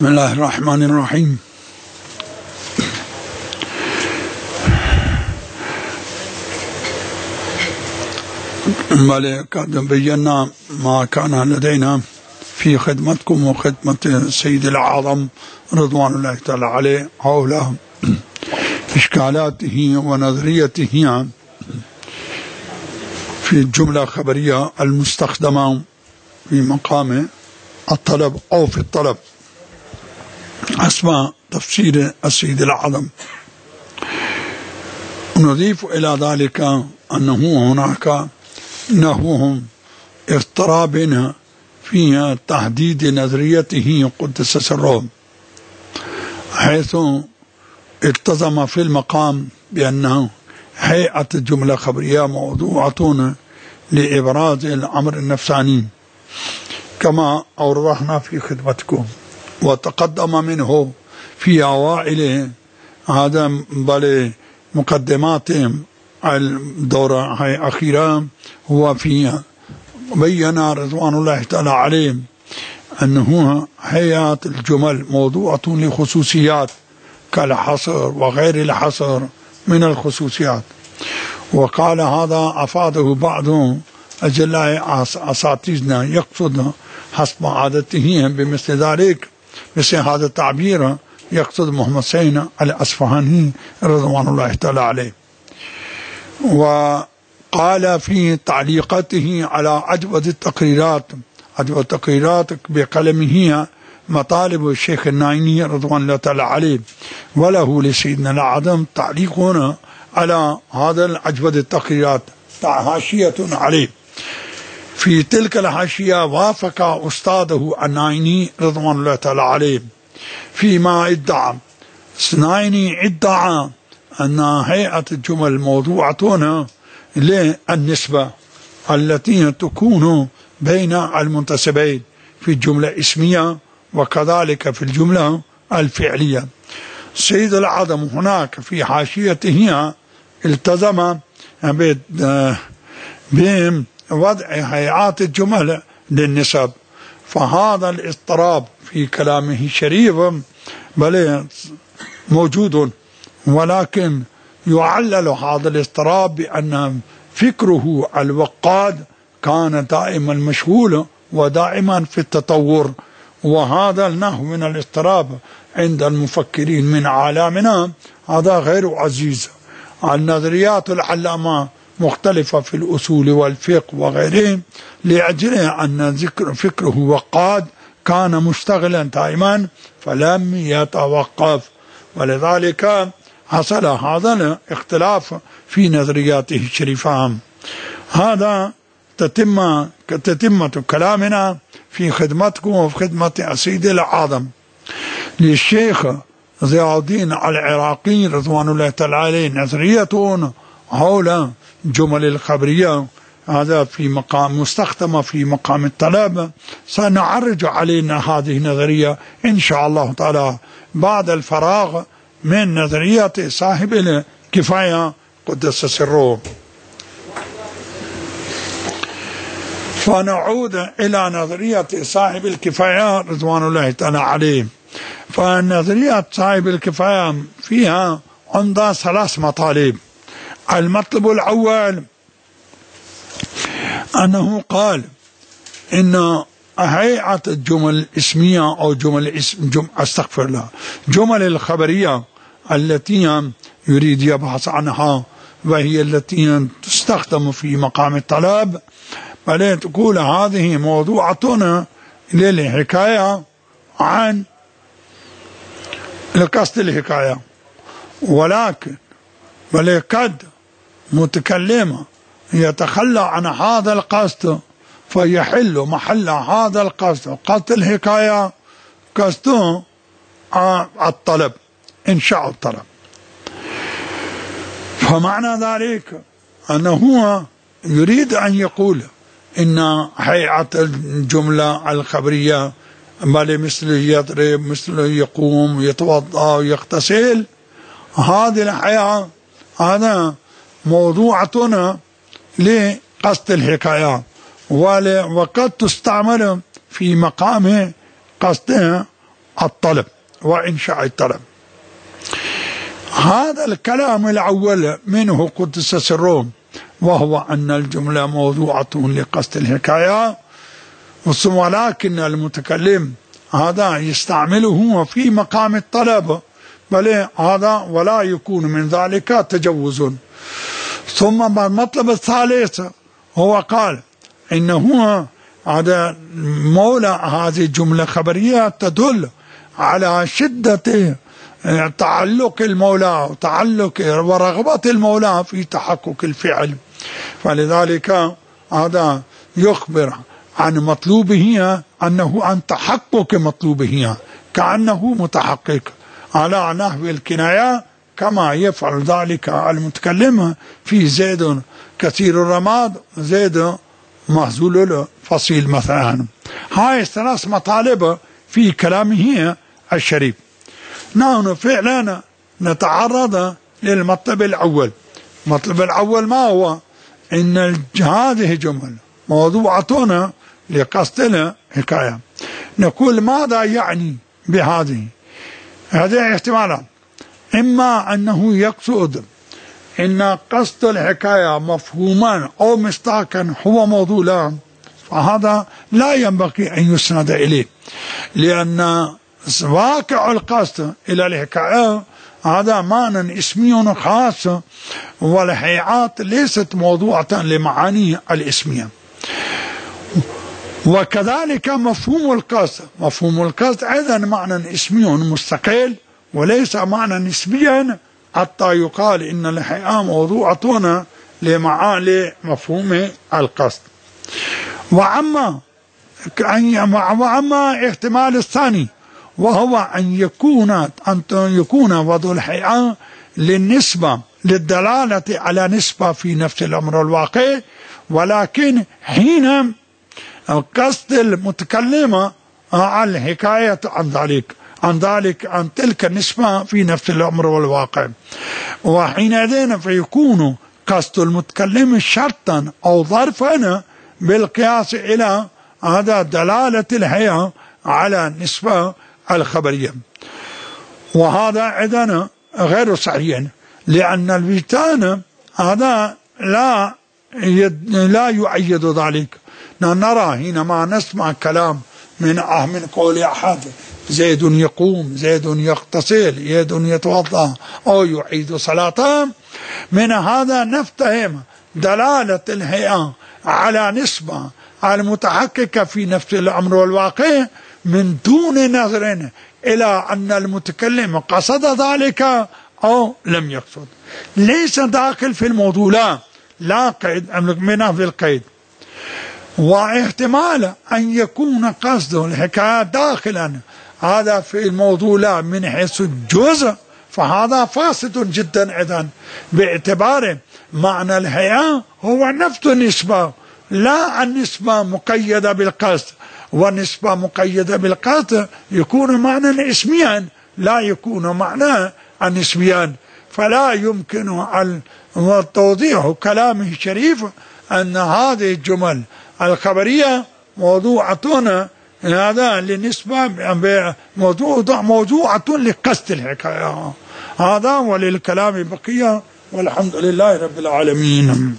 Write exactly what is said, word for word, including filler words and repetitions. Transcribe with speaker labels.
Speaker 1: بسم الله الرحمن الرحيم. قد بينا ما كان لدينا في خدمتكم وخدمة سيد الأعظم رضوان الله تعالى عليه حول إشكالاته ونظريته في الجملة الخبرية المستخدمة في مقام الطلب أو في الطلب حسب تفسير السيد الأعظم. نضيف إلى ذلك أنه هناك نحوهم اضطراب في تحديد نظريته قدس سره، حيث التزم في المقام بأن هيئة الجملة الخبرية موضوعة لإبراز الأمر النفساني كما أوضحنا في خدمتكم، وتقدم منه في أوائل هذا بل مقدمات الدورة الأخيرة هو في بين رضوان الله تعالى عليه أنه هيئة الجمل موضوعة لخصوصيات كالحصر وغير الحصر من الخصوصيات، وقال هذا أفاده بعض أجلاء أساتذتنا يقصد حسب عادته بمثل ذلك مثل هذا التعبير يقصد محمد حسين الأصفهاني رضوان الله تعالى عليه. وقال في تعليقاته على أجود التقريرات أجود التقريرات بقلمه مطالب الشيخ النايني رضوان الله تعالى عليه، وله لسيدنا الأعظم تعليق هنا على هذا الأجود التقريرات حاشية عليه. في تلك الحاشية وافق أستاذه النايني رضوان الله تعالى عليه فيما ادعى. النايني ادعى أن هيئة الجمل موضوعة للنسبة التي تكون بين المنتسبين في الجملة الاسمية وكذلك في الجملة الفعلية. السيد الأعظم هناك في حاشيته التزم بوضع هيئات الجمل للنسب، فهذا الاضطراب في كلامه الشريف بل موجود، ولكن يعلل هذا الاضطراب بأن فكره الوقاد كان دائما مشغول ودائما في التطور، وهذا النحو من الاضطراب عند المفكرين من عالمنا هذا غير عزيز. النظريات العلامة مختلفة في الأصول والفقه وغيره، لأجل أن ذكر فكره وقاد كان مشتغلا دائما فلم يتوقف، ولذلك حصل هذا الاختلاف في نظرياته الشريفة. هذا تتم تتمة كلامنا في خدمتكم وفي خدمة السيد الأعظم للشيخ ضياء الدين العراقي رضوان الله تعالى عليه نظرية حول جمل الخبرية، هذا في مقام مستخدمة في مقام الطلب. سنعرج علينا هذه النظرية إن شاء الله تعالى بعد الفراغ من نظرية صاحب الكفاية قدس سره. فنعود إلى نظرية صاحب الكفاية رضوان الله تعالى عليه. فنظرية صاحب الكفاية فيها عندها ثلاث مطالب. المطلب الأول أنه قال إن هيئة الجمل الاسمية أو جمل اسم جم أستغفر الله جمل الخبرية التي يريد يبحث عنها وهي التي تستخدم في مقام الطلب، بل تقول هذه موضوعة للحكاية عن القصد الحكاية، ولكن بل قد متكلمة يتخلى عن هذا القصد فيحل محل هذا القصد قصد الحكاية قصد الطلب إنشاء الطلب. فمعنى ذلك أنه يريد أن يقول إن هيئة الجملة الخبرية بل مثل يضرب مثل يقوم يتوضأ يغتسل، هذه الحياة هذا موضوعتنا لقصد الحكاية، وقد تستعمل في مقام قصد الطلب وإنشاء الطلب. هذا الكلام الأول منه قدس سره، وهو أن الجملة موضوعة لقصد الحكاية، ولكن المتكلم هذا يستعمله في مقام الطلب، بل هذا ولا يكون من ذلك تجوز. ثم المطلب الثالث هو قال إنه هذا مولى هذه الجملة خبرية تدل على شدة تعلق المولى وتعلق ورغبة المولى في تحقق الفعل، فلذلك هذا يخبر عن مطلوبه أنه عن تحقق مطلوبه كأنه متحقق على نحو الكناية، كما يفعل ذلك المتكلم في زيد كثير الرماد زيد مهزول الفصيل مثلا. هاي ثلاث مطالب في كلامه الشريف. نحن فعلا نتعرض للمطلب الأول. المطلب الأول ما هو؟ إن هذه جمل موضوعة لقصد الحكاية. نقول ماذا يعني بهذه؟ هذه احتمالات، إما أنه يقصد إن قصد الحكاية مفهوما أو مصداقا هو موضوعان، فهذا لا ينبغي أن يسند إليه، لأن واقع القصد إلى الحكاية هذا معنى اسمي خاص، والهيئات ليست موضوعة لمعاني الاسمية. وكذلك مفهوم القصد، مفهوم القصد أيضا معنى اسمي مستقل وليس معنى اسميا حتى يقال إن الهيئة موضوعة لمعاني مفهوم القصد. وأما وأما احتمال الثاني وهو أن يكون أن يكون وضع الهيئة للنسبة للدلالة على نسبة في نفس الأمر الواقع، ولكن حين قصد المتكلم على الحكاية عن ذلك عن ذلك عن تلك النسبة في نفس الأمر والواقع، وحينئذ فيكون قصد المتكلم شرطا أو ظرفا بالقياس إلى هذا دلالة الهيئة على النسبة الخبرية. وهذا أيضا غير صحيح، لأن الوجدان هذا لا لا يؤيد ذلك. نرى حينما نسمع كلام من من قول أحد زيد يقوم، زيد يغتسل، زيد يتوضأ أو يعيد صلاته، من هذا نفتهم دلالة الهيئة على نسبة المتحققة في نفس الأمر والواقع من دون نظر إلى أن المتكلم قصد ذلك أو لم يقصد. ليس داخل في الموضوع، لا لا قيد منه في القيد. واحتمال أن يكون قصد الحكاية داخلا هذا في الموضوع لا من حيث الجزء، فهذا فاسد جدا أيضا، باعتبار معنى الهيئة هو نفس النسبة، لا النسبة مقيدة بالقصد، والنسبة مقيدة بالقصد يكون معنى اسميا لا يكون معنى نسبيا. فلا يمكن توضيح كلامه الشريف أن هذه الجمل الخبرية موضوعة هذا لنسبة موضوع موضوعة لقصد الحكاية. هذا وللكلام بقية، والحمد لله رب العالمين.